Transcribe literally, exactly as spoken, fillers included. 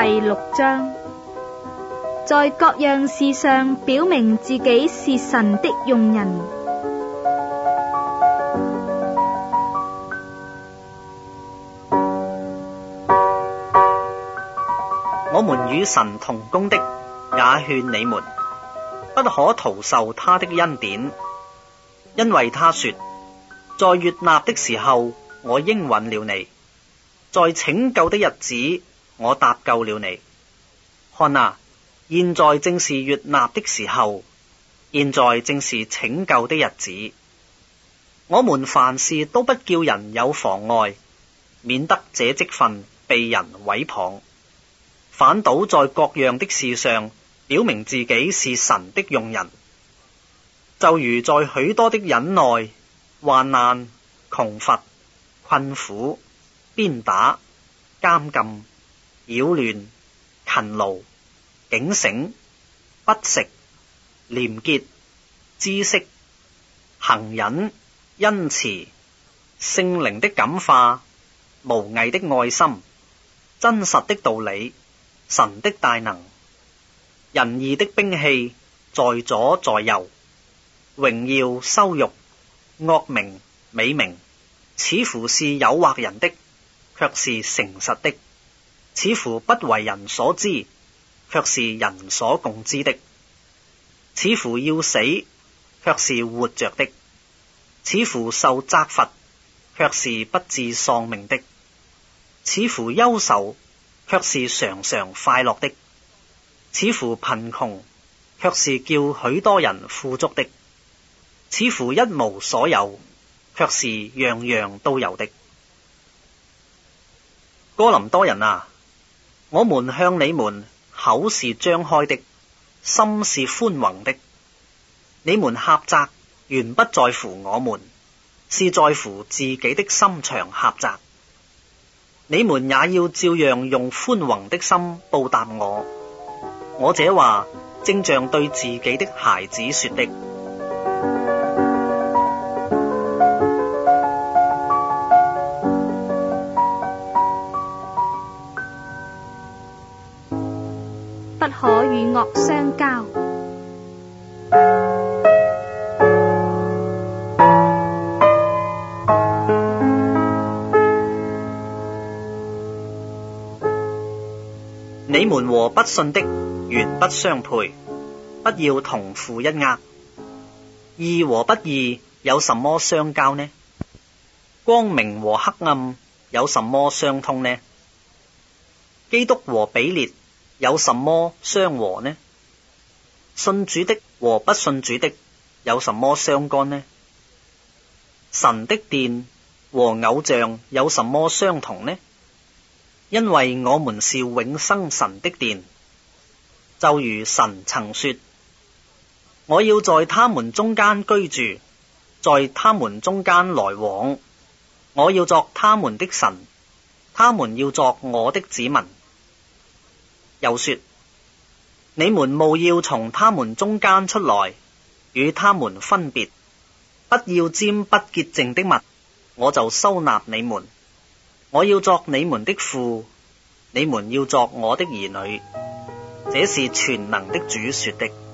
第六章，在各樣事上表明自己是神的用人。 我們與神同工的，也勸你們不可徒受他的恩典，因為他說，在悅納的時候，我應允了你；在拯救的日子，我搭救了你。看啊，現在正是悅納的時候，現在正是拯救的日子。我們凡事都不叫人有妨礙，免得這職分被人毀謗，反倒在各樣的事上表明自己是神的用人。就如在許多的忍耐、患難、窮乏、困苦、鞭打、監禁、擾亂、勤勞、警醒、不食、廉潔、知識、恒忍、恩慈、聖靈的感化、無偽的愛心、真實的道理、神的大能、仁義的兵器，在左在右，榮耀羞辱、惡名美名，似乎是誘惑人的，卻是誠實的；似乎不為人所知，卻是人所共知的；似乎要死，卻是活着的；似乎受責罰，卻是不致喪命的；似乎憂愁，卻是常常快樂的；似乎貧窮，卻是叫許多人富足的；似乎一無所有，卻是樣樣都有的。哥林多人啊，我們向你們口是張開的，心是寬宏的。你們狹窄原不在乎我們，是在乎自己的心腸狹窄。你們也要照樣用寬宏的心報答我。我這話正像對自己的孩子說的。 不可與惡相交。 你們和不信的原不相配，不要同負一軛。義和不義有什麼相交呢？光明和黑暗有什麼相通呢？基督和比列有什麼相和呢？信主的和不信主的有什麼相干呢？神的殿和偶像有什麼相同呢？因為我們是永生神的殿，就如神曾說，我要在他們中間居住，在他們中間來往，我要作他們的神，他們要作我的子民。又說，你們務要從他們中間出來，與他們分別，不要沾不潔淨的物，我就收納你們。我要作你們的父，你們要作我的兒女。這是全能的主說的。